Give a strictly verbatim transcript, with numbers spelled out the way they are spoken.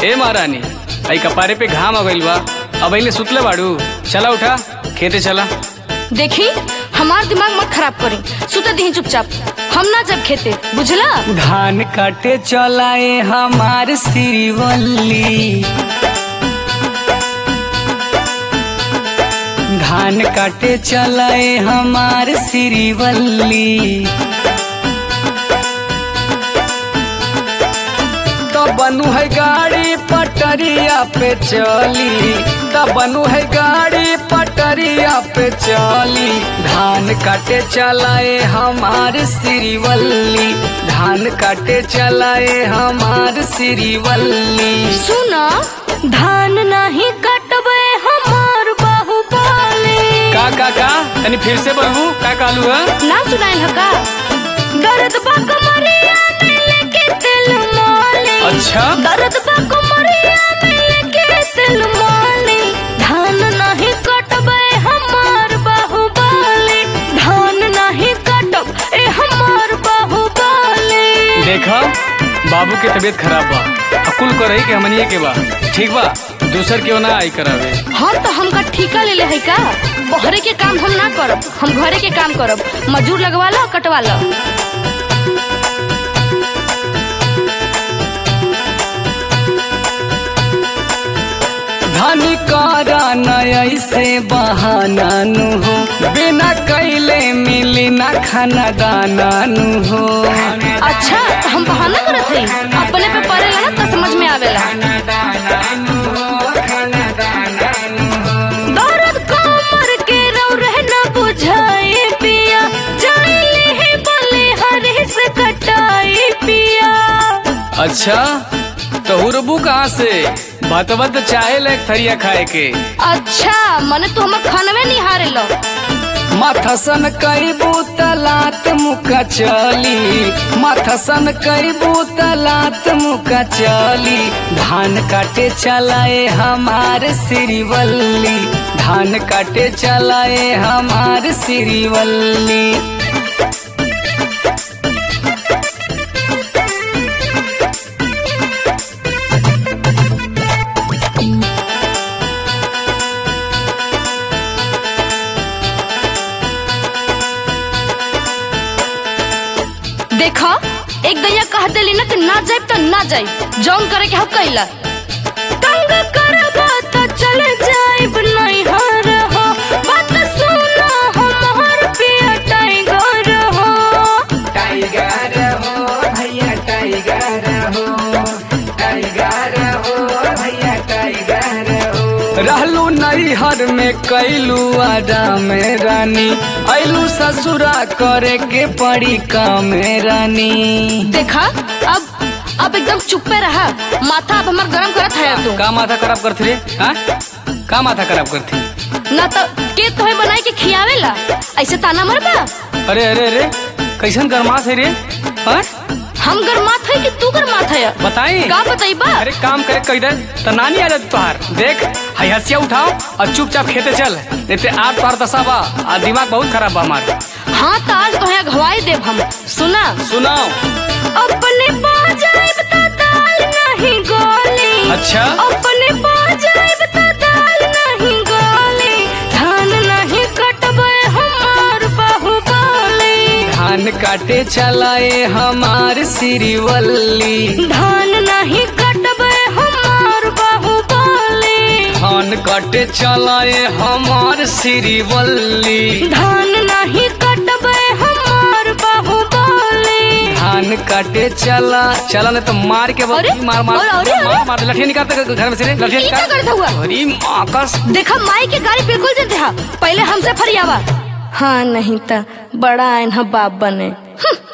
ए महारानी, आई कपारे पे घाम आ गइल बा, अब अइले सुतले बाड़ू। चला उठा, खेते चला। देखी हमार दिमाग मत खराब करी, सुते दी चुपचाप, हम ना जब खेते, बुझला। धान काटे चलाए हमार श्रीवल्ली, धान काटे चलाए हमार श्रीवल्ली। तब बनू है गाड़ी पटरिया पे चली, तब बनू है गाड़ी पटरिया पे चली। धान काटे चलाए हमार श्रीवल्ली, धान काटे चलाए हमार श्रीवल्ली। सुना, धान नहीं कटबे हमार बाहुबली। का का का तनी फिर से बोलू, का कालू है ना सुनाइल हका। दर्द बा कमरिया में लेके दिल माली। अच्छा, दर्द बा कमरिया में लेके दिल माली। धान नहीं कटबे हमार बाहुबली, धान नहीं कटब ए हमार बाहुबली। देखा बाबू के तबीयत खराब बा, अकुल कर रही के हमनिए के बा, ठीक बा, दूसर क्यों ना आई करावे। हाँ तो हमका ठिका ले ले है का, बहरे के काम हम ना करब, हम घरे के काम करब। मजूर लगवा लो, कटवा लो। धनी करा नया से बहाना नु हो, बिना कैले मिली ना खाना दाना नु हो। अच्छा तो हम बहाना करत हई, अपने पे पड़ेला ना तो समझ में आवेला। दर्द कमर के रौ रहना बुझाए पिया, जाइले है बले हरे से कटाई पिया। अच्छा तो हुरबू कहाँ से, बात बात चाहे ले थरिया खाए के। अच्छा मने तो हम खानवे नहीं हारे लो। माथा सन कई बोतलात मुका चली, माथा सन कई बोतलात मुका चली। धान काटे चलाए हमार श्रीवल्ली, धान काटे चलाए हमार श्रीवल्ली। देखा एक दैया कह देली ना कि ना जाए तो ना जाए, जौन करे के हम कैला। तंग करबा तो चल जाइब नहीं हर हो, बात सुनो हमार पिया टाइगर हो। टाइगर हो भैया टाइगर हो, टाइगर हो भैया टाइगर हो। रहलू नैहर में कैलू आराम रानी, ऐलू ससुरा करे के पड़ी काम रानी। देखा अब अब एकदम चुप्पे रहा, माथा अब हमार गरम करत है तू। का माथा खराब करती रे, हाँ? का माथा खराब करती ना तो के तोहे बनाई के खियावेला, ऐसे ताना मरबा। अरे अरे अरे कैसन गरमात है रे, हाँ? हम गरमात है कि तू गरमात है, बताई का बताइबा। अरे काम करे कह दे तो नानी आ जाती तुहार। देख हाई हसिया उठाओ और चुपचाप खेते चल, नहीं आठ तुहार दशा बा और दिमाग बहुत खराब बा हमार। हाँ तो आज तो घवाई देव हम। सुना सुनाओ। अपने बाजाइब तो दाल नहीं गोली। अच्छा अपने बाजाइब तो दाल नहीं गोली, धान नहीं कटबे हमार बाहुबली। धान काटे चलाए हमार श्रीवल्ली, धान नहीं कटबे हमार बाहुबली। धान काटे चलाए हमार श्रीवल्ली, धान नहीं कटबे हमार बाहुबली। धान काटे चला चला नहीं तो मार के अरे, मार मार अरे, अरे, मार मार लठिया निकालते घर में से, लठिया ये क्या करता हुआ? अरे माकस। देखा माई के गाड़ी बिल्कुल जल रहा, पहले हमसे फरियावा। हाँ नहीं तो बड़ा आइन बाप बने।